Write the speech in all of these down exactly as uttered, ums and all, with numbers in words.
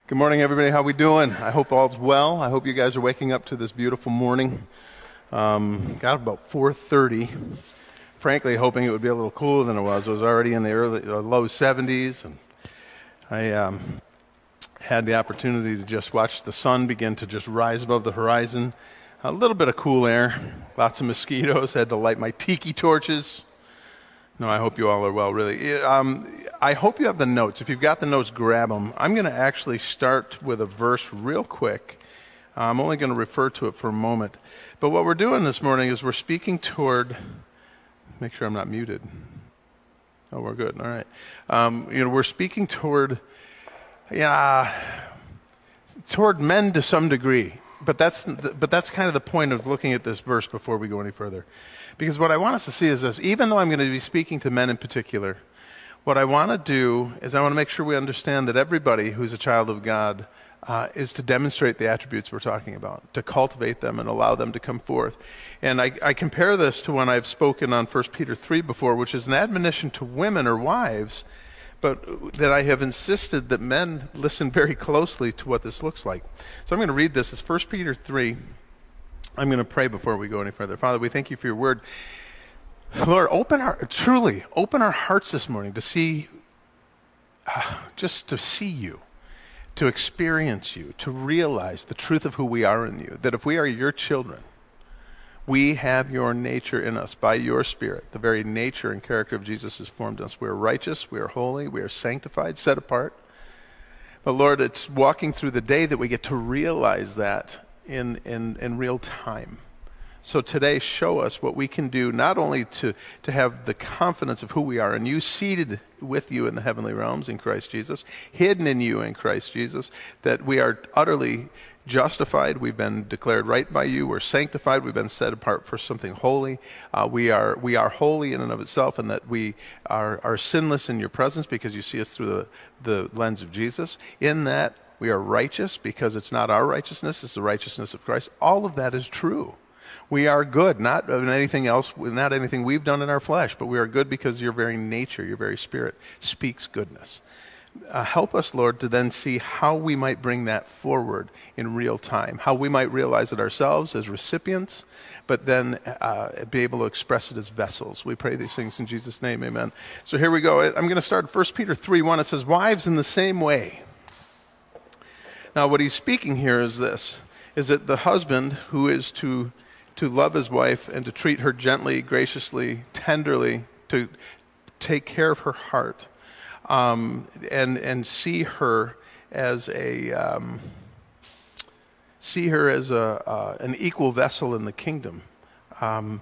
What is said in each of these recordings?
Good morning, everybody. How we doing? I hope all's well. I hope you guys are waking up to this beautiful morning. Um, got about four thirty. Frankly, hoping it would be a little cooler than it was. It was already in the early uh, low seventies, and I um, had the opportunity to just watch the sun begin to just rise above the horizon. A little bit of cool air, lots of mosquitoes. Had to light my tiki torches. No, I hope you all are well, really. Um, I hope you have the notes. If you've got the notes, grab them. I'm going to actually start with a verse real quick. I'm only going to refer to it for a moment. But what we're doing this morning is we're speaking toward, make sure I'm not muted. Oh, we're good. All right. Um, you know, we're speaking toward, yeah, toward men to some degree. But that's but that's kind of the point of looking at this verse before we go any further. Because what I want us to see is this: even though I'm going to be speaking to men in particular, what I want to do is I want to make sure we understand that everybody who's a child of God uh, is to demonstrate the attributes we're talking about, to cultivate them and allow them to come forth. And I, I compare this to when I've spoken on First Peter three before, which is an admonition to women or wives, but that I have insisted that men listen very closely to what this looks like. So I'm going to read this. It's First Peter three. I'm going to pray before we go any further. Father, we thank you for your word. Lord, open our, truly, open our hearts this morning to see, uh, just to see you, to experience you, to realize the truth of who we are in you, that if we are your children, we have your nature in us by your Spirit. The very nature and character of Jesus has formed us. We are righteous, we are holy, we are sanctified, set apart. But Lord, it's walking through the day that we get to realize that in, in, in real time. So today, show us what we can do, not only to, to have the confidence of who we are, and you seated with you in the heavenly realms in Christ Jesus, hidden in you in Christ Jesus, that we are utterly justified, we've been declared right by you, we're sanctified, we've been set apart for something holy, uh, we are we are holy in and of itself, and that we are, are sinless in your presence because you see us through the, the lens of Jesus. In that, we are righteous because it's not our righteousness, it's the righteousness of Christ. All of that is true. We are good, not anything else, not anything we've done in our flesh, but we are good because your very nature, your very spirit speaks goodness. Uh, help us, Lord, to then see how we might bring that forward in real time, how we might realize it ourselves as recipients, but then uh, be able to express it as vessels. We pray these things in Jesus' name, amen. So here we go. I'm going to start First Peter three one. It says, wives in the same way. Now, what he's speaking here is this, is that the husband who is to to love his wife and to treat her gently, graciously, tenderly, to take care of her heart, um, and and see her as a um, see her as a uh, an equal vessel in the kingdom. Um,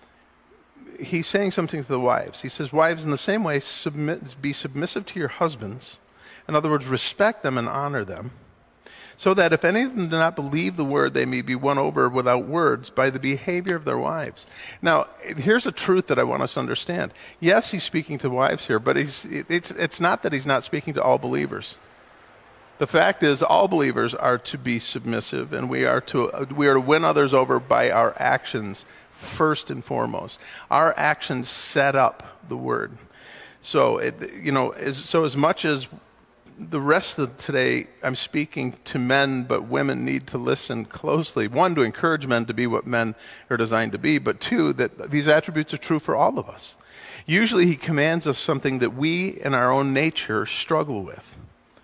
he's saying something to the wives. He says, "Wives, in the same way, submit, be submissive to your husbands. In other words, respect them and honor them, so that if any of them do not believe the word, they may be won over without words by the behavior of their wives." Now, here's a truth that I want us to understand. Yes, he's speaking to wives here, but he's, it's, it's not that he's not speaking to all believers. The fact is, all believers are to be submissive, and we are to we are to win others over by our actions first and foremost. Our actions set up the word. So, it, you know, as, so as much as the rest of today, I'm speaking to men, but women need to listen closely. One, to encourage men to be what men are designed to be, but two, that these attributes are true for all of us. Usually he commands us something that we in our own nature struggle with.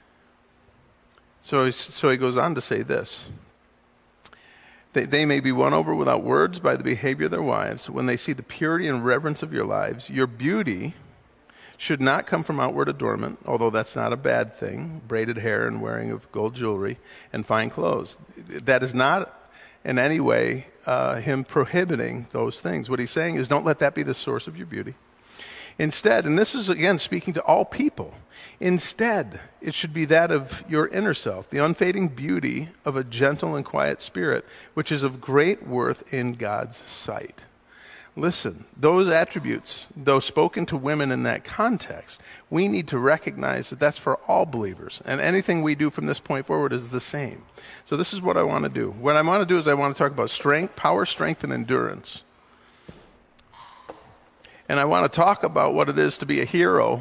So, so he goes on to say this. They, they may be won over without words by the behavior of their wives when they see the purity and reverence of your lives. Your beauty should not come from outward adornment, although that's not a bad thing, braided hair and wearing of gold jewelry and fine clothes. That is not in any way uh, him prohibiting those things. What he's saying is, don't let that be the source of your beauty. Instead, and this is again speaking to all people, instead it should be that of your inner self, the unfading beauty of a gentle and quiet spirit, which is of great worth in God's sight. Listen, those attributes, though spoken to women in that context, we need to recognize that that's for all believers. And anything we do from this point forward is the same. So this is what I want to do. What I want to do is I want to talk about strength, power, strength, and endurance. And I want to talk about what it is to be a hero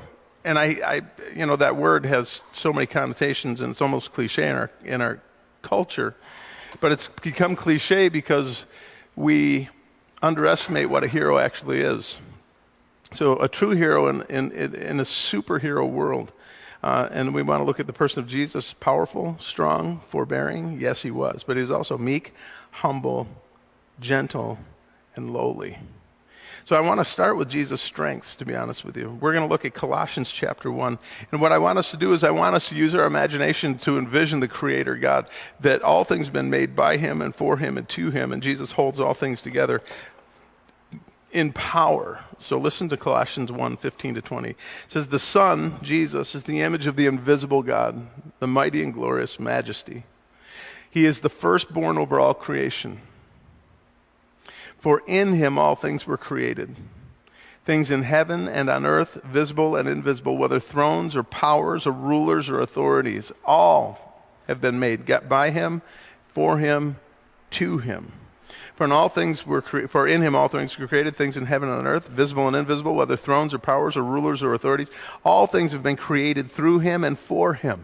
and I, I, you know, that word has so many connotations, and it's almost cliche in our in our culture. But it's become cliche because we underestimate what a hero actually is. So a true hero in in, in a superhero world, uh, and we want to look at the person of Jesus: powerful, strong, forbearing. Yes, he was, but he was also meek, humble, gentle, and lowly. So I want to start with Jesus' strengths, to be honest with you. We're going to look at Colossians chapter one. And what I want us to do is I want us to use our imagination to envision the Creator God, that all things have been made by him and for him and to him, and Jesus holds all things together in power. So listen to Colossians one, fifteen to twenty. It says, the Son, Jesus, is the image of the invisible God, the mighty and glorious majesty. He is the firstborn over all creation. For in him all things were created, things in heaven and on earth, visible and invisible, whether thrones or powers or rulers or authorities. All have been made by him, for him, to him. For in all things were cre- for in him all things were created, things in heaven and on earth, visible and invisible, whether thrones or powers or rulers or authorities. All things have been created through him and for him.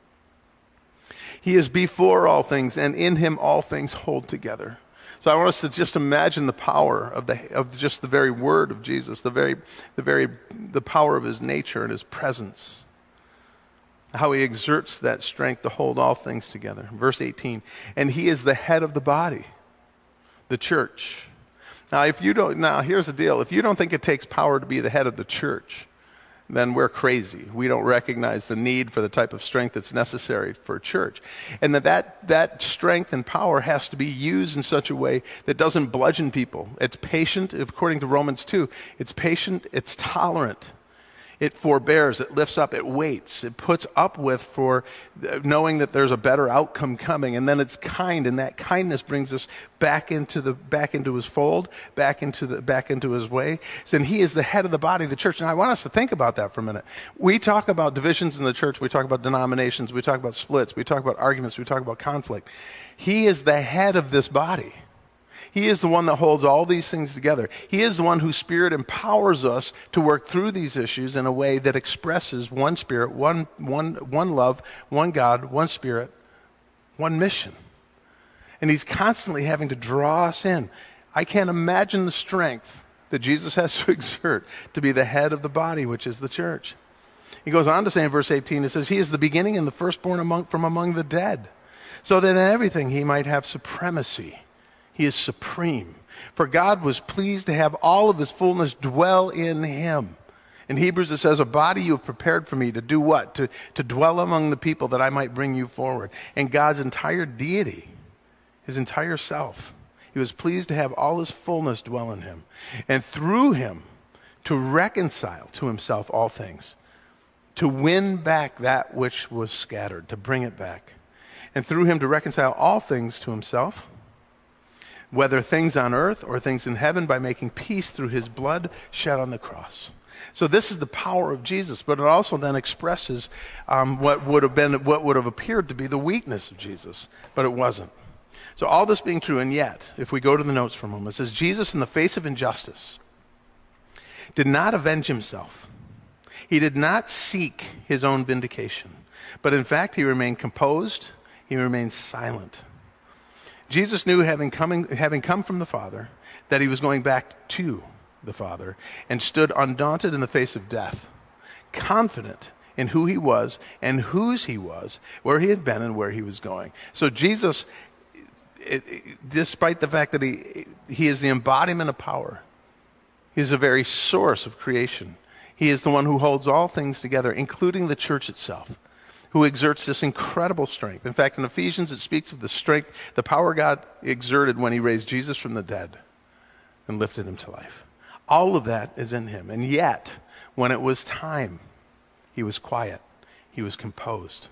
He is before all things, and in him all things hold together. So I want us to just imagine the power of the of just the very word of Jesus, the very the very the power of his nature and his presence. How he exerts that strength to hold all things together. Verse eighteen, and he is the head of the body, the church. Now if you don't now here's the deal, if you don't think it takes power to be the head of the church, then we're crazy. We don't recognize the need for the type of strength that's necessary for a church. And that, that that strength and power has to be used in such a way that doesn't bludgeon people. It's patient, according to Romans two. It's patient, it's tolerant. It forbears, it lifts up, it waits, it puts up with for knowing that there's a better outcome coming, and then it's kind, and that kindness brings us back into the back into his fold, back into the back into his way. So, and he is the head of the body of the church. And I want us to think about that for a minute. We talk about divisions in the church, we talk about denominations, we talk about splits, we talk about arguments, we talk about conflict. He is the head of this body. He is the one that holds all these things together. He is the one whose Spirit empowers us to work through these issues in a way that expresses one Spirit, one, one, one love, one God, one Spirit, one mission. And he's constantly having to draw us in. I can't imagine the strength that Jesus has to exert to be the head of the body, which is the church. He goes on to say in verse eighteen, it says, he is the beginning and the firstborn among, from among the dead, so that in everything he might have supremacy. He is supreme. For God was pleased to have all of his fullness dwell in him. In Hebrews it says, a body you have prepared for me to do what? To, to dwell among the people that I might bring you forward. And God's entire deity, his entire self, he was pleased to have all his fullness dwell in him. And through him to reconcile to himself all things. To win back that which was scattered, to bring it back. And through him to reconcile all things to himself, whether things on earth or things in heaven, by making peace through his blood shed on the cross. So this is the power of Jesus, but it also then expresses um, what would have been, what would have appeared to be the weakness of Jesus, but it wasn't. So all this being true, and yet, if we go to the notes for a moment, it says, Jesus, in the face of injustice, did not avenge himself. He did not seek his own vindication, but in fact, he remained composed, he remained silent. Jesus knew, having, coming, having come from the Father, that he was going back to the Father, and stood undaunted in the face of death, confident in who he was and whose he was, where he had been and where he was going. So Jesus, it, it, despite the fact that he, he is the embodiment of power, he is the very source of creation. He is the one who holds all things together, including the church itself, who exerts this incredible strength. In fact, in Ephesians, it speaks of the strength, the power God exerted when he raised Jesus from the dead and lifted him to life. All of that is in him. And yet, when it was time, he was quiet. He was composed.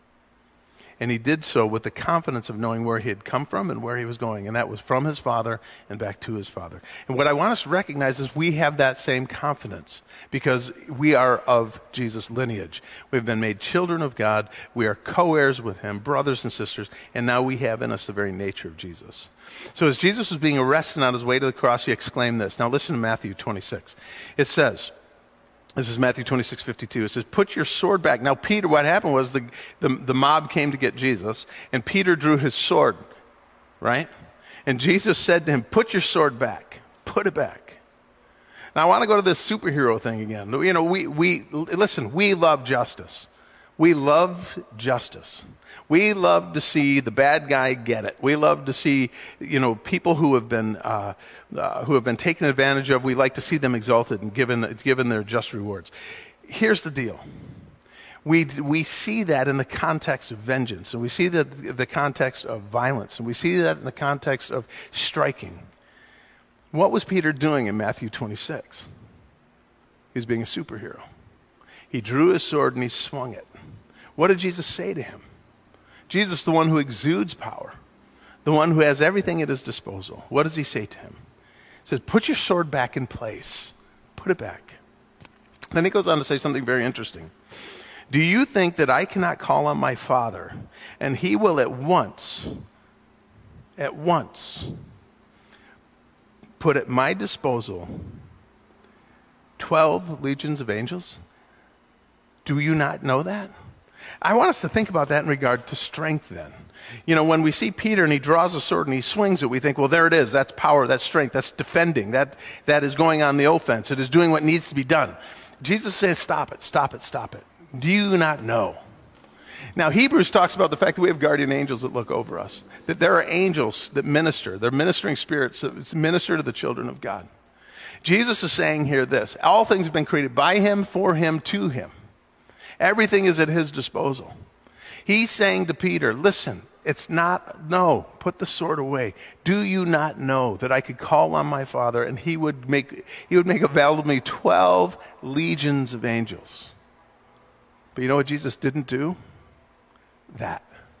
And he did so with the confidence of knowing where he had come from and where he was going. And that was from his Father and back to his Father. And what I want us to recognize is we have that same confidence because we are of Jesus' lineage. We've been made children of God. We are co-heirs with him, brothers and sisters. And now we have in us the very nature of Jesus. So as Jesus was being arrested on his way to the cross, he exclaimed this. Now listen to Matthew twenty-six. It says, This is Matthew twenty-six fifty-two. It says, put your sword back. Now, Peter, what happened was the, the, the mob came to get Jesus, and Peter drew his sword, right? And Jesus said to him, put your sword back. Put it back. Now, I want to go to this superhero thing again. You know, we, we listen, we love justice. We love justice. We love to see the bad guy get it. We love to see, you know, people who have been uh, uh, who have been taken advantage of. We like to see them exalted and given given their just rewards. Here's the deal: we we see that in the context of vengeance, and we see that in the context of violence, and we see that in the context of striking. What was Peter doing in Matthew twenty-six? He was being a superhero. He drew his sword and he swung it. What did Jesus say to him? Jesus, the one who exudes power, the one who has everything at his disposal. What does he say to him? He says, put your sword back in place. Put it back. Then he goes on to say something very interesting. Do you think that I cannot call on my Father, and he will at once, at once, put at my disposal twelve legions of angels? Do you not know that? I want us to think about that in regard to strength then. You know, when we see Peter and he draws a sword and he swings it, we think, well, there it is. That's power, that's strength, that's defending. That, that is going on the offense. It is doing what needs to be done. Jesus says, stop it, stop it, stop it. Do you not know? Now, Hebrews talks about the fact that we have guardian angels that look over us, that there are angels that minister. They're ministering spirits that minister to the children of God. Jesus is saying here this: all things have been created by him, for him, to him. Everything is at his disposal. He's saying to Peter, listen, it's not, no, put the sword away. Do you not know that I could call on my Father and he would make, he would make available to me twelve legions of angels? But you know what Jesus didn't do? That.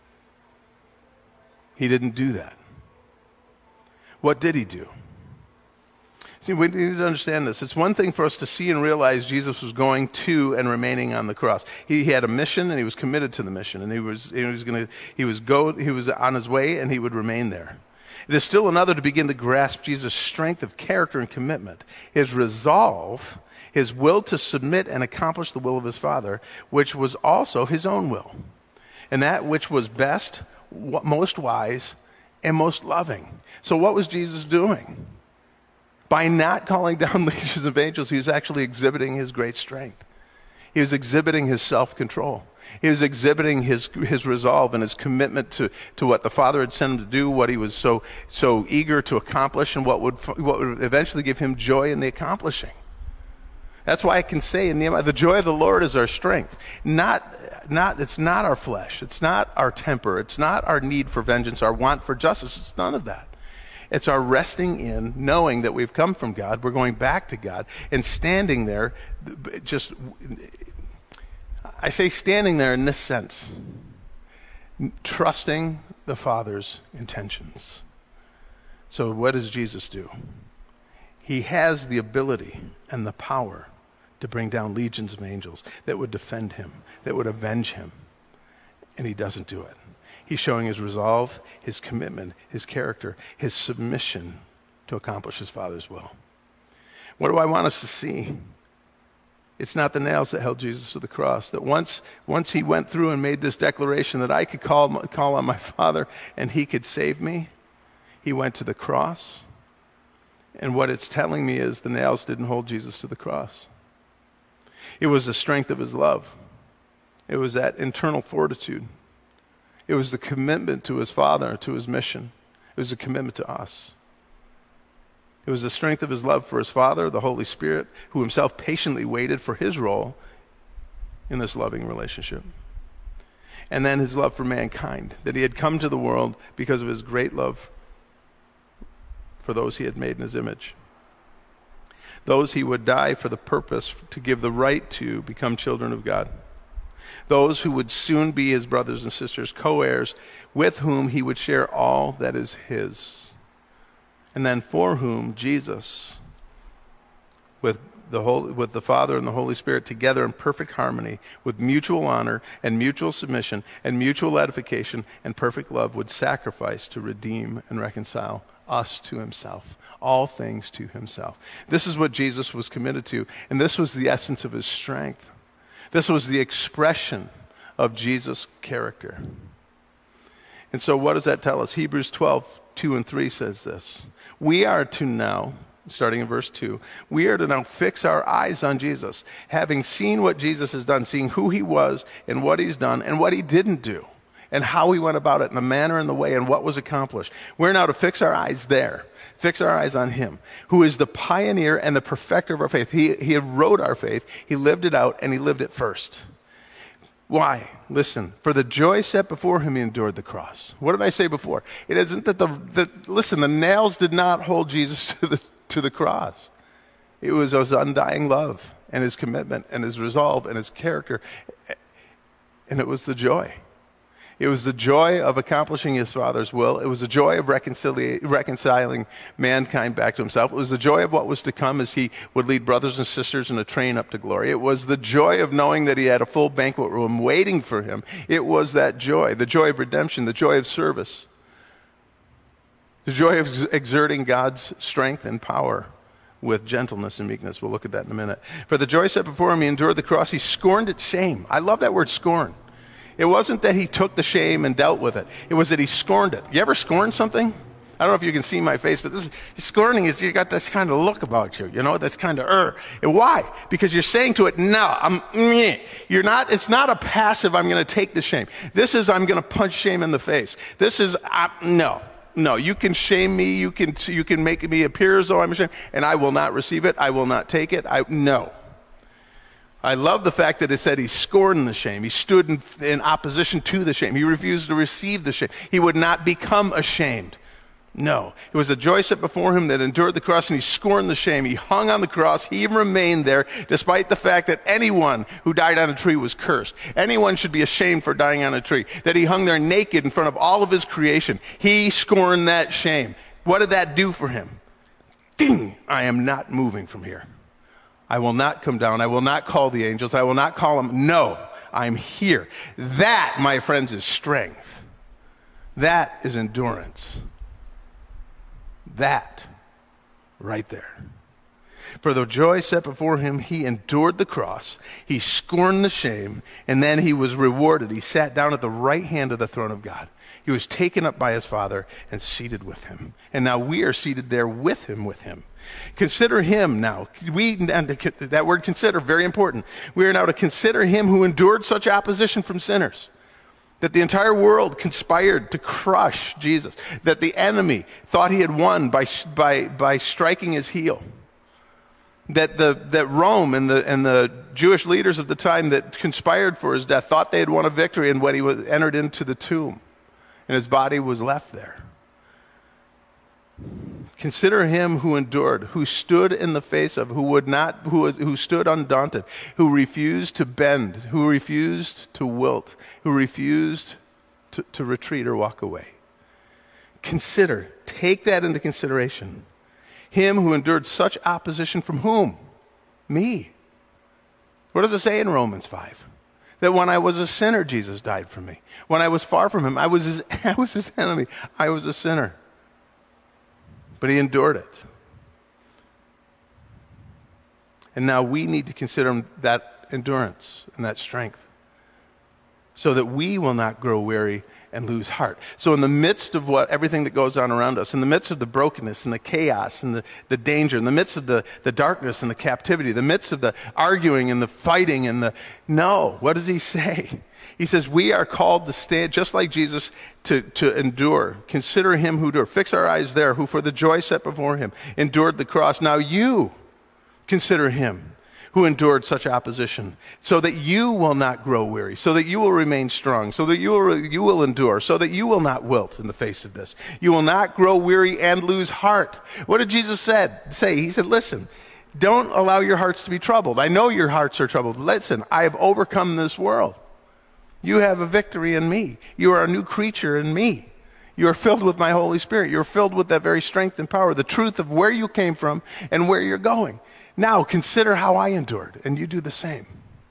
He didn't do that. What did he do? See, we need to understand this. It's one thing for us to see and realize Jesus was going to and remaining on the cross. He, he had a mission and he was committed to the mission, and he was he was going to he was go he was on his way and he would remain there. It is still another to begin to grasp Jesus' strength of character and commitment, his resolve, his will to submit and accomplish the will of his Father, which was also his own will, and that which was best, most wise, and most loving. So what was Jesus doing? By not calling down legions of angels, he was actually exhibiting his great strength. He was exhibiting his self-control. He was exhibiting his, his resolve and his commitment to, to what the Father had sent him to do, what he was so, so eager to accomplish, and what would, what would eventually give him joy in the accomplishing. That's why I can say in Nehemiah, the joy of the Lord is our strength. Not, not, it's not our flesh. It's not our temper. It's not our need for vengeance, our want for justice. It's none of that. It's our resting in, knowing that we've come from God, we're going back to God, and standing there, just, I say standing there in this sense, trusting the Father's intentions. So what does Jesus do? He has the ability and the power to bring down legions of angels that would defend him, that would avenge him, and he doesn't do it. He's showing his resolve, his commitment, his character, his submission to accomplish his Father's will. What do I want us to see? It's not the nails that held Jesus to the cross. That once, once he went through and made this declaration that I could call, call on my Father and he could save me, he went to the cross. And what it's telling me is the nails didn't hold Jesus to the cross. It was the strength of his love. It was that internal fortitude. It was the commitment to his Father, to his mission. It was a commitment to us. It was the strength of his love for his Father, the Holy Spirit, who himself patiently waited for his role in this loving relationship. And then his love for mankind, that he had come to the world because of his great love for those he had made in his image. Those he would die for the purpose to give the right to become children of God. Those who would soon be his brothers and sisters, co-heirs, with whom he would share all that is his. And then for whom Jesus, with the Holy, with the Father and the Holy Spirit together in perfect harmony, with mutual honor and mutual submission and mutual edification and perfect love, would sacrifice to redeem and reconcile us to himself, all things to himself. This is what Jesus was committed to, and this was the essence of his strength. This was the expression of Jesus' character. And so what does that tell us? Hebrews twelve, two and three says this. We are to now, starting in verse two, we are to now fix our eyes on Jesus, having seen what Jesus has done, seeing who he was and what he's done and what he didn't do and how he went about it and the manner and the way and what was accomplished. We're now to fix our eyes there, fix our eyes on him, who is the pioneer and the perfecter of our faith. He, he wrote our faith, he lived it out, and he lived it first. Why? Listen, for the joy set before him, he endured the cross. What did I say before? It isn't that the, the listen, the nails did not hold Jesus to the, to the cross. It was his undying love and his commitment and his resolve and his character. And it was the joy. It was the joy of accomplishing his Father's will. It was the joy of reconcilia- reconciling mankind back to himself. It was the joy of what was to come as he would lead brothers and sisters in a train up to glory. It was the joy of knowing that he had a full banquet room waiting for him. It was that joy, the joy of redemption, the joy of service, the joy of ex- exerting God's strength and power with gentleness and meekness. We'll look at that in a minute. For the joy set before him, he endured the cross. He scorned its shame. I love that word, scorn. It wasn't that he took the shame and dealt with it. It was that he scorned it. You ever scorn something? I don't know if you can see my face, but this is, scorning is you got this kind of look about you, you know, that's kind of, er. And why? Because you're saying to it, no, I'm, meh. You're not, it's not a passive, I'm going to take the shame. This is, I'm going to punch shame in the face. This is, uh, no, no, you can shame me, you can, you can make me appear as though I'm ashamed, and I will not receive it, I will not take it, I, no. I love the fact that it said he scorned the shame. He stood in, in opposition to the shame. He refused to receive the shame. He would not become ashamed. No. It was a joy set before him that endured the cross, and he scorned the shame. He hung on the cross. He remained there despite the fact that anyone who died on a tree was cursed. Anyone should be ashamed for dying on a tree. That he hung there naked in front of all of his creation. He scorned that shame. What did that do for him? Ding! I am not moving from here. I will not come down. I will not call the angels. I will not call them. No, I'm here. That, my friends, is strength. That is endurance. That right there. For the joy set before him, he endured the cross. He scorned the shame, and then he was rewarded. He sat down at the right hand of the throne of God. He was taken up by his Father and seated with him. And now we are seated there with him, with him. Consider him now. We, and that word consider, very important. We are now to consider him who endured such opposition from sinners, that the entire world conspired to crush Jesus, that the enemy thought he had won by, by, by striking his heel, that, the, that Rome and the, and the Jewish leaders of the time that conspired for his death thought they had won a victory, and when he was entered into the tomb and his body was left there. Consider him who endured, who stood in the face of, who would not, who was, who stood undaunted, who refused to bend, who refused to wilt, who refused to, to retreat or walk away. Consider, take that into consideration. Him who endured such opposition from whom? Me. What does it say in Romans five? That when I was a sinner, Jesus died for me. When I was far from him, I was his, I was his enemy. I was a sinner. But he endured it. And now we need to consider that endurance and that strength so that we will not grow weary and lose heart. So in the midst of what everything that goes on around us, in the midst of the brokenness and the chaos and the, the danger, in the midst of the, the darkness and the captivity, the midst of the arguing and the fighting and the, no, what does he say? He says, we are called to stand, just like Jesus, to, to endure. Consider him who endured. Fix our eyes there, who for the joy set before him endured the cross. Now you consider him who endured such opposition, so that you will not grow weary, so that you will remain strong, so that you will, you will endure, so that you will not wilt in the face of this. You will not grow weary and lose heart. What did Jesus said, say? He said, listen, don't allow your hearts to be troubled. I know your hearts are troubled. Listen, I have overcome this world. You have a victory in me. You are a new creature in me. You are filled with my Holy Spirit. You're filled with that very strength and power, the truth of where you came from and where you're going. Now consider how I endured, and you do the same.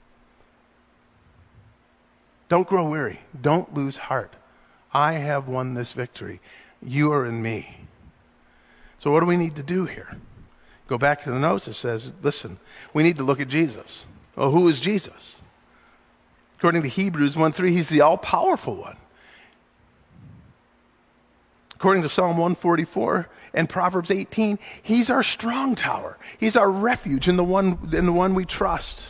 Don't grow weary. Don't lose heart. I have won this victory. You are in me. So what do we need to do here? Go back to the notes. It says, listen, we need to look at Jesus. Well, who is Jesus? According to Hebrews one three, he's the all-powerful one. According to Psalm one forty-four and Proverbs eighteen, he's our strong tower. He's our refuge and the one, and the one we trust.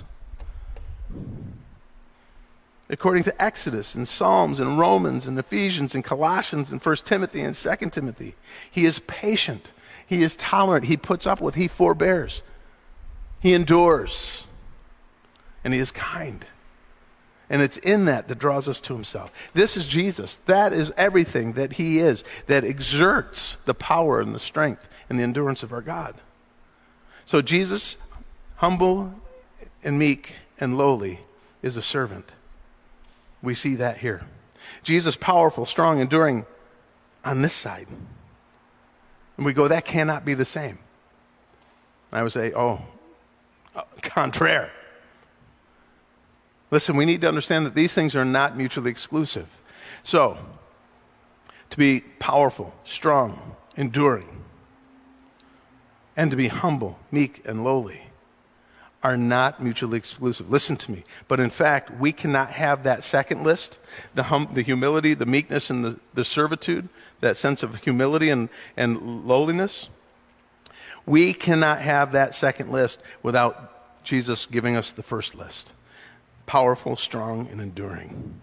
According to Exodus and Psalms and Romans and Ephesians and Colossians and First Timothy and Second Timothy, he is patient. He is tolerant. He puts up with. He forbears. He endures. And he is kind. And it's in that that draws us to himself. This is Jesus. That is everything that he is, that exerts the power and the strength and the endurance of our God. So Jesus, humble and meek and lowly, is a servant. We see that here. Jesus, powerful, strong, enduring on this side. And we go, that cannot be the same. I would say, oh, contraire. Listen, we need to understand that these things are not mutually exclusive. So, to be powerful, strong, enduring, and to be humble, meek, and lowly are not mutually exclusive. Listen to me. But in fact, we cannot have that second list, the hum, the humility, the meekness, and the, the servitude, that sense of humility and, and lowliness. We cannot have that second list without Jesus giving us the first list. Powerful, strong, and enduring.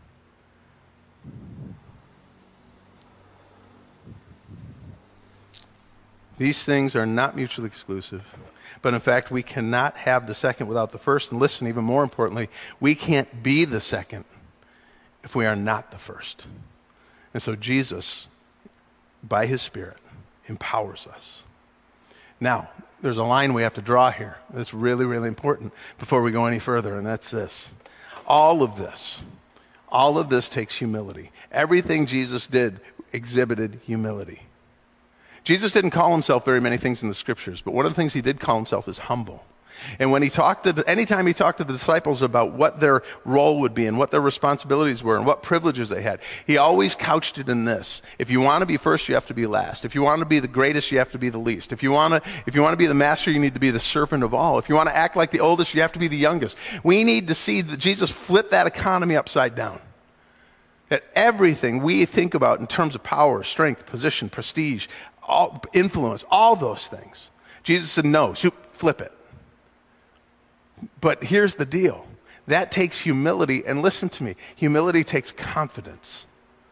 These things are not mutually exclusive. But in fact, we cannot have the second without the first. And listen, even more importantly, we can't be the second if we are not the first. And so Jesus, by his Spirit, empowers us. Now, there's a line we have to draw here that's really, really important before we go any further, and that's this. All of this, all of this takes humility. Everything Jesus did exhibited humility. Jesus didn't call himself very many things in the scriptures, but one of the things he did call himself is humble. And when he talked to the, anytime he talked to the disciples about what their role would be and what their responsibilities were and what privileges they had, he always couched it in this. If you want to be first, you have to be last. If you want to be the greatest, you have to be the least. If you want to, if you want to be the master, you need to be the servant of all. If you want to act like the oldest, you have to be the youngest. We need to see that Jesus flipped that economy upside down. That everything we think about in terms of power, strength, position, prestige, all, influence, all those things, Jesus said, no, flip it. But here's the deal. That takes humility, and listen to me, humility takes confidence.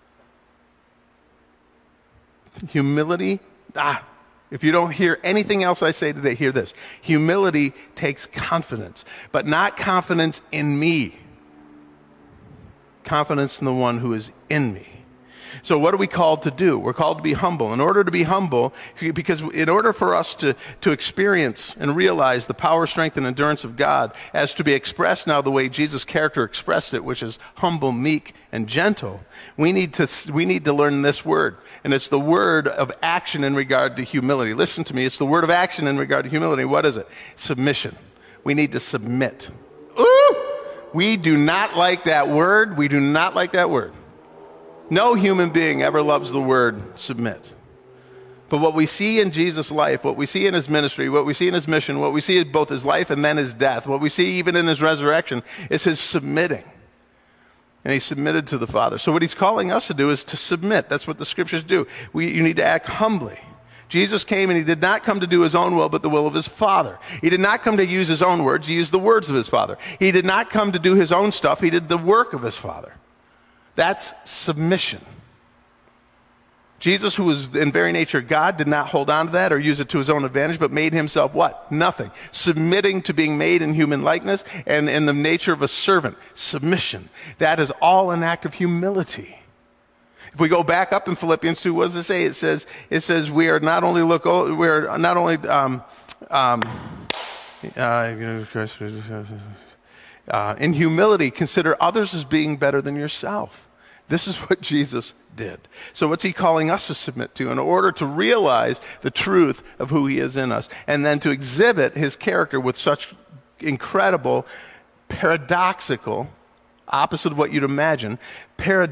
Humility, ah, if you don't hear anything else I say today, hear this. Humility takes confidence, but not confidence in me. Confidence in the one who is in me. So what are we called to do? We're called to be humble. In order to be humble, because in order for us to, to experience and realize the power, strength, and endurance of God as to be expressed now the way Jesus' character expressed it, which is humble, meek, and gentle, we need to, we need to learn this word. And it's the word of action in regard to humility. Listen to me. It's the word of action in regard to humility. What is it? Submission. We need to submit. Ooh! We do not like that word. We do not like that word. No human being ever loves the word submit. But what we see in Jesus' life, what we see in his ministry, what we see in his mission, what we see in both his life and then his death, what we see even in his resurrection, is his submitting. And he submitted to the Father. So what he's calling us to do is to submit. That's what the scriptures do. We, you need to act humbly. Jesus came and he did not come to do his own will, but the will of his Father. He did not come to use his own words. He used the words of his Father. He did not come to do his own stuff. He did the work of his Father. That's submission. Jesus, who was in very nature God, did not hold on to that or use it to his own advantage, but made himself what? Nothing. Submitting to being made in human likeness and in the nature of a servant. Submission. That is all an act of humility. If we go back up in Philippians two, what does it say? It says, it says we are not only look, we are not only um, um, uh, uh, in humility, consider others as being better than yourself. This is what Jesus did. So what's he calling us to submit to in order to realize the truth of who he is in us and then to exhibit his character with such incredible, paradoxical, opposite of what you'd imagine,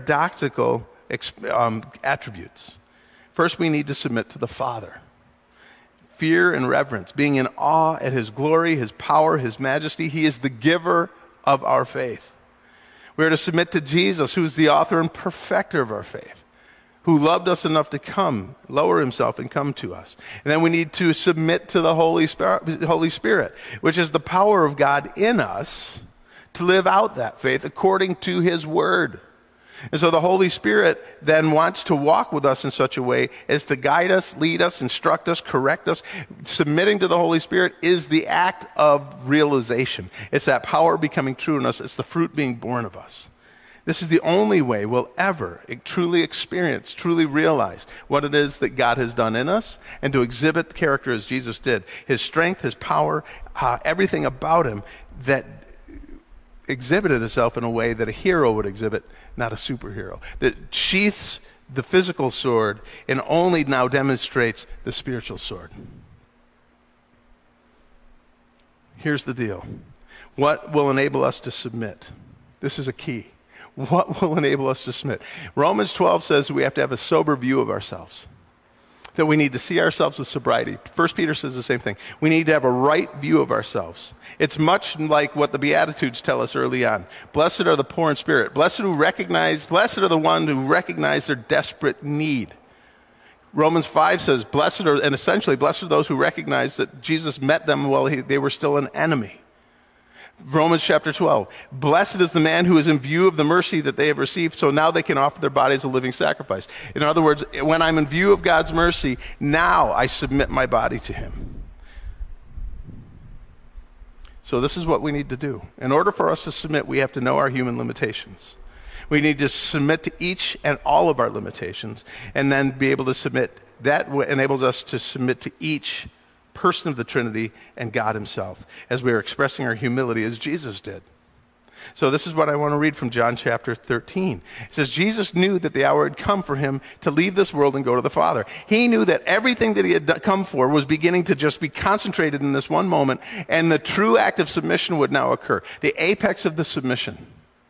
paradoxical um, attributes. First, we need to submit to the Father. fear and reverence, being in awe at his glory, his power, his majesty. He is the giver of our faith. We are to submit to Jesus, who is the author and perfecter of our faith, who loved us enough to come, lower himself and come to us. And then we need to submit to the Holy Spirit, Holy Spirit, which is the power of God in us to live out that faith according to his word. And so the Holy Spirit then wants to walk with us in such a way as to guide us, lead us, instruct us, correct us. Submitting to the Holy Spirit is the act of realization. It's that power becoming true in us. It's the fruit being born of us. This is the only way we'll ever truly experience, truly realize what it is that God has done in us, and to exhibit the character as Jesus did. His strength, his power, uh, everything about him that exhibited itself in a way that a hero would exhibit, not a superhero. That sheaths the physical sword and only now demonstrates the spiritual sword. Here's the deal. What will enable us to submit? This is a key. What will enable us to submit? Romans twelve says we have to have a sober view of ourselves, that we need to see ourselves with sobriety. First Peter says the same thing. We need to have a right view of ourselves. It's much like what the Beatitudes tell us early on. Blessed are the poor in spirit. Blessed who recognize, blessed are the ones who recognize their desperate need. Romans five says, blessed are, and essentially, blessed are those who recognize that Jesus met them while he, they were still an enemy. Romans chapter twelve, blessed is the man who is in view of the mercy that they have received, so now they can offer their bodies a living sacrifice. In other words, when I'm in view of God's mercy, now I submit my body to him. So this is what we need to do. In order for us to submit, we have to know our human limitations. We need to submit to each and all of our limitations, and then be able to submit. That enables us to submit to each person of the Trinity and God himself, as we are expressing our humility as Jesus did. So this is what I want to read from John chapter thirteen. It says, Jesus knew that the hour had come for him to leave this world and go to the Father. He knew that everything that he had come for was beginning to just be concentrated in this one moment, and the true act of submission would now occur. The apex of the submission.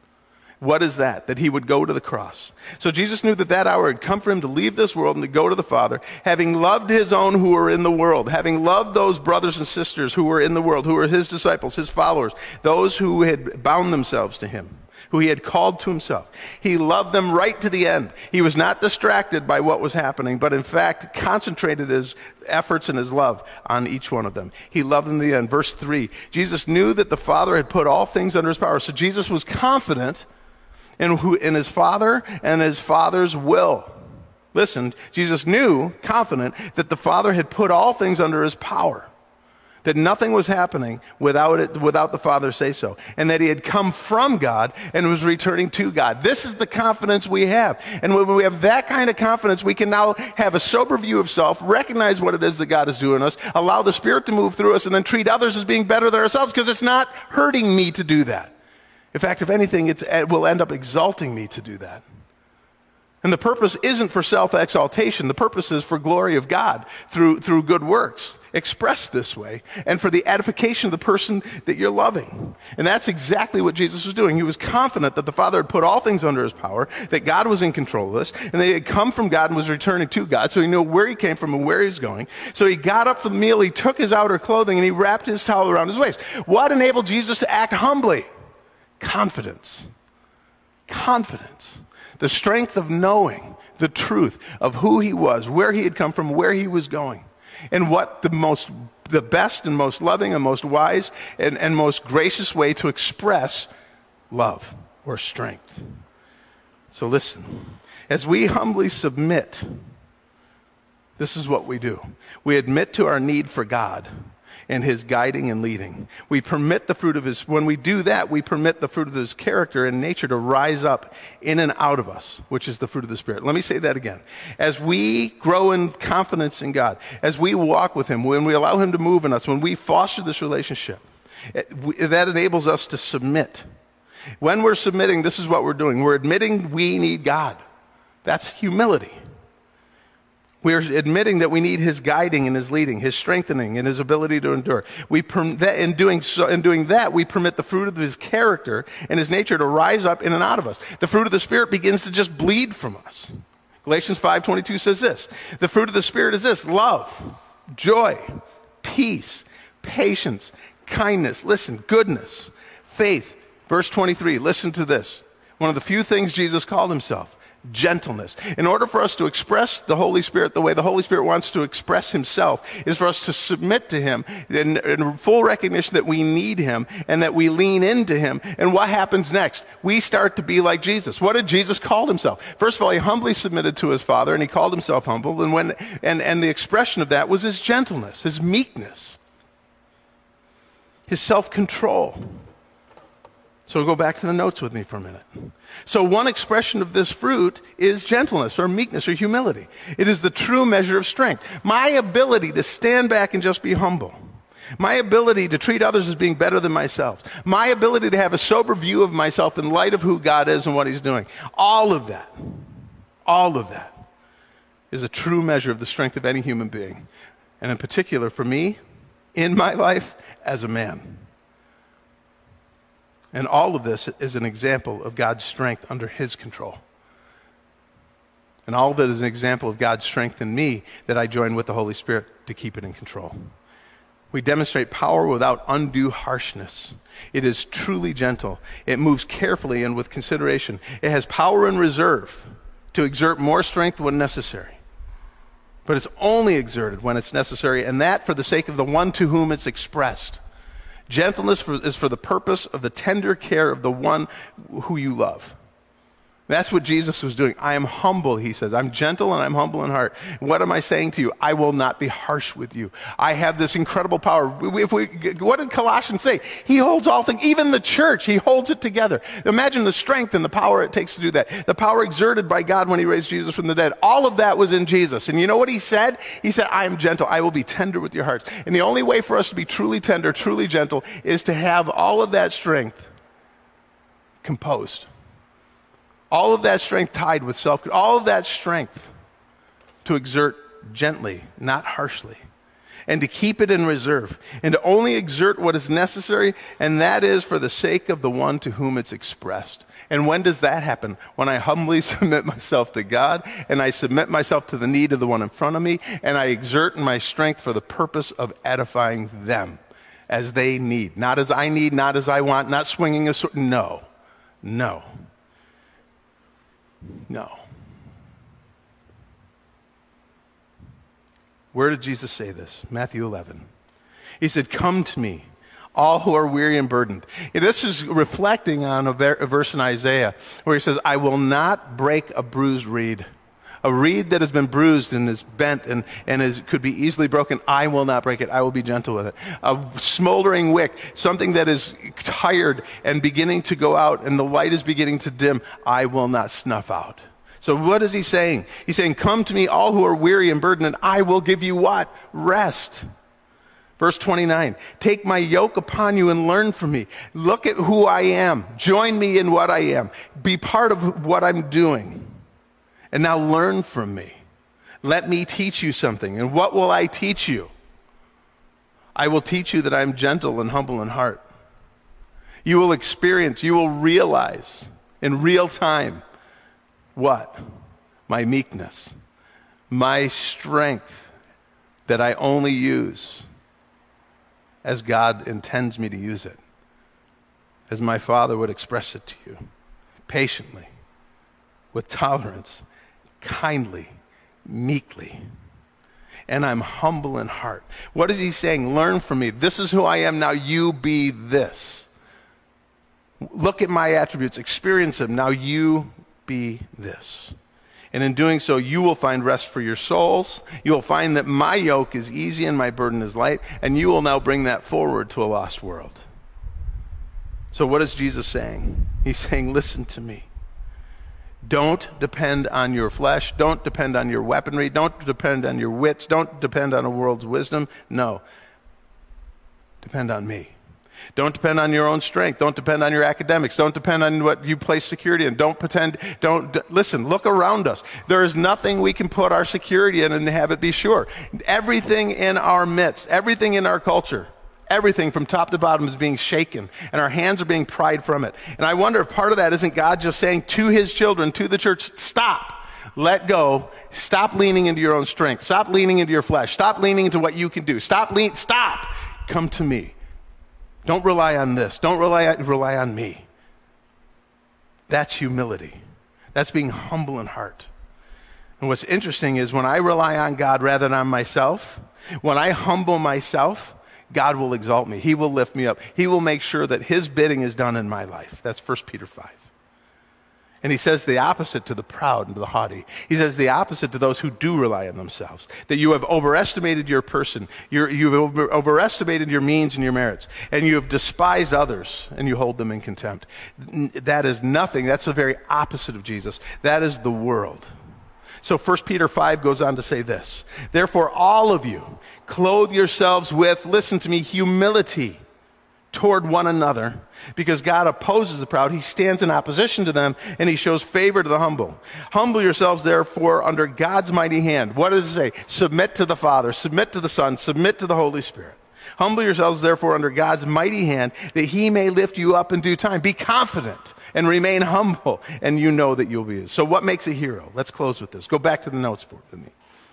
What is that? That he would go to the cross. So Jesus knew that that hour had come for him to leave this world and to go to the Father, having loved his own who were in the world, having loved those brothers and sisters who were in the world, who were his disciples, his followers, those who had bound themselves to him, who he had called to himself. He loved them right to the end. He was not distracted by what was happening, but in fact concentrated his efforts and his love on each one of them. He loved them to the end. Verse three, Jesus knew that the Father had put all things under his power. So Jesus was confident in, who, in his Father and his Father's will. Listen, Jesus knew, confident, that the Father had put all things under his power, that nothing was happening without it, without the Father say so, and that he had come from God and was returning to God. This is the confidence we have. And when we have that kind of confidence, we can now have a sober view of self, recognize what it is that God is doing us, allow the Spirit to move through us, and then treat others as being better than ourselves, because it's not hurting me to do that. In fact, if anything, it's, it will end up exalting me to do that. And the purpose isn't for self-exaltation. The purpose is for glory of God through, through good works, expressed this way, and for the edification of the person that you're loving. And that's exactly what Jesus was doing. He was confident that the Father had put all things under his power, that God was in control of this, and that he had come from God and was returning to God, so he knew where he came from and where he was going. So he got up for the meal, he took his outer clothing, and he wrapped his towel around his waist. What enabled Jesus to act humbly? Confidence. Confidence. The strength of knowing the truth of who he was, where he had come from, where he was going, and what the most, the best and most loving and most wise and, and most gracious way to express love or strength. So listen, as we humbly submit, this is what we do. We admit to our need for God and his guiding and leading. We permit the fruit of his, when we do that, we permit the fruit of his character and nature to rise up in and out of us, which is the fruit of the Spirit. Let me say that again. As we grow in confidence in God, as we walk with him, when we allow him to move in us, when we foster this relationship, it, we, that enables us to submit. When we're submitting, this is what we're doing. We're admitting we need God. That's humility. We're admitting that we need his guiding and his leading, his strengthening and his ability to endure. We perm- that, in, doing so, in doing that, we permit the fruit of his character and his nature to rise up in and out of us. The fruit of the Spirit begins to just bleed from us. Galatians five twenty-two says this. The fruit of the Spirit is this: love, joy, peace, patience, kindness, listen, goodness, faith. Verse twenty-three, listen to this. One of the few things Jesus called himself, gentleness. In order for us to express the Holy Spirit the way the Holy Spirit wants to express himself is for us to submit to him in, in full recognition that we need him and that we lean into him. And what happens next? We start to be like Jesus. What did Jesus call himself? First of all, he humbly submitted to his Father and he called himself humble. And, when, and, and the expression of that was his gentleness, his meekness, his self-control. So go back to the notes with me for a minute. So one expression of this fruit is gentleness or meekness or humility. It is the true measure of strength. My ability to stand back and just be humble. My ability to treat others as being better than myself. My ability to have a sober view of myself in light of who God is and what he's doing. All of that, all of that is a true measure of the strength of any human being. And in particular for me, in my life, as a man. And all of this is an example of God's strength under his control. And all of it is an example of God's strength in me that I join with the Holy Spirit to keep it in control. We demonstrate power without undue harshness. It is truly gentle. It moves carefully and with consideration. It has power in reserve to exert more strength when necessary. But it's only exerted when it's necessary, and that for the sake of the one to whom it's expressed. Gentleness for, is for the purpose of the tender care of the one who you love. That's what Jesus was doing. I am humble, he says. I'm gentle and I'm humble in heart. What am I saying to you? I will not be harsh with you. I have this incredible power. If we, what did Colossians say? He holds all things, even the church, he holds it together. Imagine the strength and the power it takes to do that. The power exerted by God when he raised Jesus from the dead. All of that was in Jesus. And you know what he said? He said, I am gentle. I will be tender with your hearts. And the only way for us to be truly tender, truly gentle, is to have all of that strength composed. All of that strength tied with self, all of that strength to exert gently, not harshly, and to keep it in reserve, and to only exert what is necessary, and that is for the sake of the one to whom it's expressed. And when does that happen? When I humbly submit myself to God, and I submit myself to the need of the one in front of me, and I exert my strength for the purpose of edifying them as they need. Not as I need, not as I want, not swinging a sword. No, no. No. Where did Jesus say this? Matthew eleven. He said, come to me, all who are weary and burdened. And this is reflecting on a, ver- a verse in Isaiah where he says, I will not break a bruised reed. A reed that has been bruised and is bent and, and is, could be easily broken, I will not break it. I will be gentle with it. A smoldering wick, something that is tired and beginning to go out and the light is beginning to dim, I will not snuff out. So what is he saying? He's saying, come to me, all who are weary and burdened, and I will give you what? Rest. Verse twenty-nine, take my yoke upon you and learn from me. Look at who I am. Join me in what I am. Be part of what I'm doing. And now learn from me. Let me teach you something. And what will I teach you? I will teach you that I am gentle and humble in heart. You will experience, you will realize in real time what? My meekness, my strength that I only use as God intends me to use it, as my Father would express it to you, patiently, with tolerance, kindly, meekly, and I'm humble in heart. What is he saying? Learn from me. This is who I am. Now you be this. Look at my attributes. Experience them. Now you be this. And in doing so, you will find rest for your souls. You will find that my yoke is easy and my burden is light, and you will now bring that forward to a lost world. So what is Jesus saying? He's saying, listen to me. Don't depend on your flesh. Don't depend on your weaponry. Don't depend on your wits. Don't depend on the world's wisdom. No. Depend on me. Don't depend on your own strength. Don't depend on your academics. Don't depend on what you place security in. Don't pretend, don't, d- listen, look around us. There is nothing we can put our security in and have it be sure. Everything in our midst, everything in our culture, everything from top to bottom is being shaken, and our hands are being pried from it. And I wonder if part of that isn't God just saying to his children, to the church, stop. let go. Stop leaning into your own strength. Stop leaning into your flesh. Stop leaning into what you can do. Stop lean, stop. Come to me. Don't rely on this. Don't rely on, rely on me. That's humility. That's being humble in heart. And what's interesting is when I rely on God rather than on myself, when I humble myself, God will exalt me. He will lift me up. He will make sure that his bidding is done in my life. That's First Peter five. And he says the opposite to the proud and to the haughty. He says the opposite to those who do rely on themselves. That you have overestimated your person. You're, you've over, overestimated your means and your merits. And you have despised others and you hold them in contempt. That is nothing. That's the very opposite of Jesus. That is the world. So First Peter five goes on to say this. Therefore, all of you clothe yourselves with, listen to me, humility toward one another, because God opposes the proud. He stands in opposition to them, and he shows favor to the humble. Humble yourselves, therefore, under God's mighty hand. What does it say? Submit to the Father, submit to the Son, submit to the Holy Spirit. Humble yourselves, therefore, under God's mighty hand, that he may lift you up in due time. Be confident and remain humble, and you know that you'll be his. So what makes a hero? Let's close with this. Go back to the notes for me.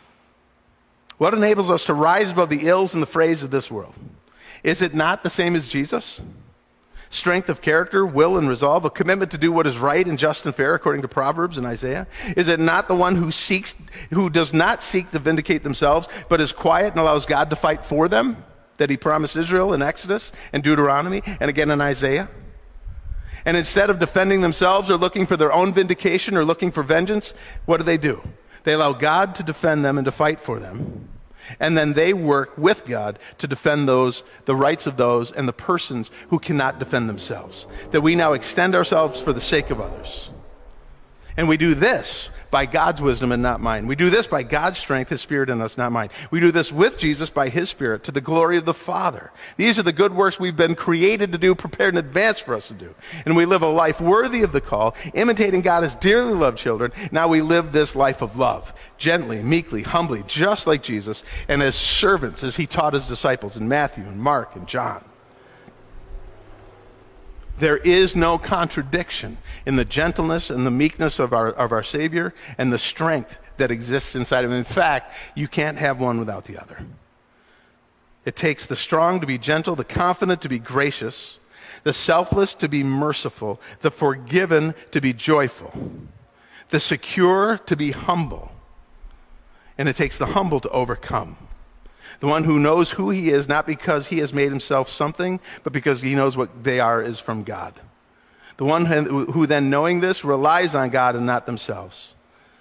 What enables us to rise above the ills and the frays of this world? Is it not the same as Jesus? Strength of character, will and resolve, a commitment to do what is right and just and fair according to Proverbs and Isaiah? Is it not the one who seeks, who does not seek to vindicate themselves, but is quiet and allows God to fight for them, that he promised Israel in Exodus and Deuteronomy and again in Isaiah? And instead of defending themselves or looking for their own vindication or looking for vengeance, what do they do? They allow God to defend them and to fight for them. And then they work with God to defend those, the rights of those and the persons who cannot defend themselves. That we now extend ourselves for the sake of others. And we do this by God's wisdom and not mine. We do this by God's strength, his Spirit in us, not mine. We do this with Jesus by his Spirit to the glory of the Father. These are the good works we've been created to do, prepared in advance for us to do. And we live a life worthy of the call, imitating God as dearly loved children. Now we live this life of love, gently, meekly, humbly, just like Jesus, and as servants as he taught his disciples in Matthew and Mark and John. There is no contradiction in the gentleness and the meekness of our, of our Savior and the strength that exists inside of him. In fact, you can't have one without the other. It takes the strong to be gentle, the confident to be gracious, the selfless to be merciful, the forgiven to be joyful, the secure to be humble, and it takes the humble to overcome. The one who knows who he is, not because he has made himself something, but because he knows what they are is from God. The one who then, knowing this, relies on God and not themselves.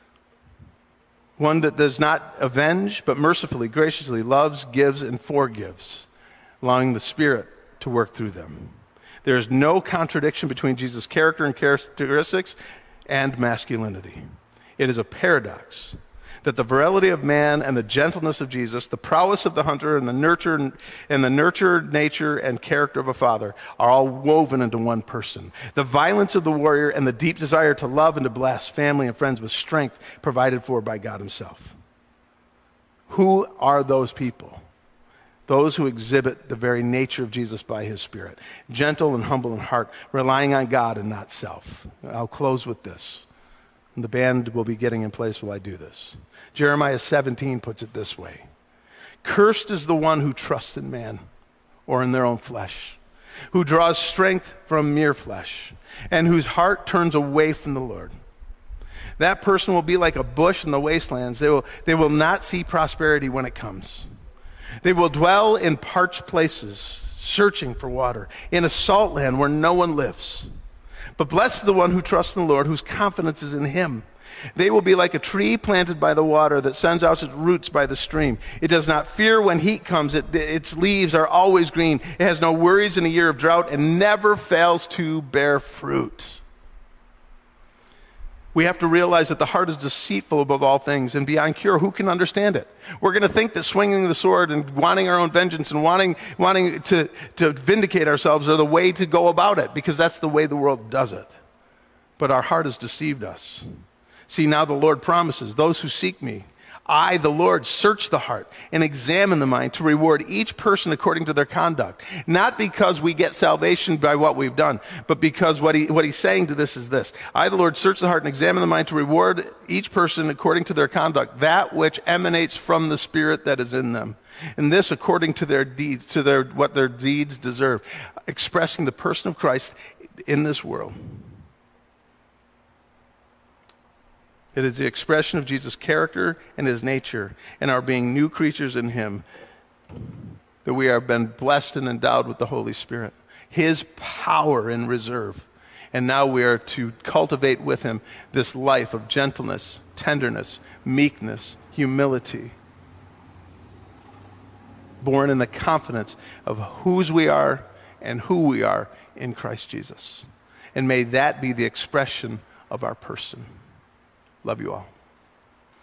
One that does not avenge, but mercifully, graciously loves, gives, and forgives, allowing the Spirit to work through them. There is no contradiction between Jesus' character and characteristics and masculinity. It is a paradox that the virility of man and the gentleness of Jesus, the prowess of the hunter and the nurture and the nurtured nature and character of a father are all woven into one person. The violence of the warrior and the deep desire to love and to bless family and friends with strength provided for by God himself. Who are those people? Those who exhibit the very nature of Jesus by his Spirit. Gentle and humble in heart, relying on God and not self. I'll close with this. And the band will be getting in place while I do this. Jeremiah seventeen puts it this way. Cursed is the one who trusts in man or in their own flesh, who draws strength from mere flesh, and whose heart turns away from the Lord. That person will be like a bush in the wastelands. They will, they will not see prosperity when it comes. They will dwell in parched places, searching for water, in a salt land where no one lives. But blessed is the one who trusts in the Lord, whose confidence is in him. They will be like a tree planted by the water that sends out its roots by the stream. It does not fear when heat comes. It, its leaves are always green. It has no worries in a year of drought and never fails to bear fruit. We have to realize that the heart is deceitful above all things and beyond cure. Who can understand it? We're going to think that swinging the sword and wanting our own vengeance and wanting, wanting to, to vindicate ourselves are the way to go about it, because that's the way the world does it. But our heart has deceived us. See, now the Lord promises, those who seek me, I, the Lord, search the heart and examine the mind to reward each person according to their conduct. Not because we get salvation by what we've done, but because what he what he's saying to this is this. I, the Lord, search the heart and examine the mind to reward each person according to their conduct, that which emanates from the Spirit that is in them. And this according to their deeds, to their what their deeds deserve, expressing the person of Christ in this world. It is the expression of Jesus' character and his nature, and our being new creatures in him, that we have been blessed and endowed with the Holy Spirit, his power in reserve. And now we are to cultivate with him this life of gentleness, tenderness, meekness, humility, born in the confidence of whose we are and who we are in Christ Jesus. And may that be the expression of our person. Love you all.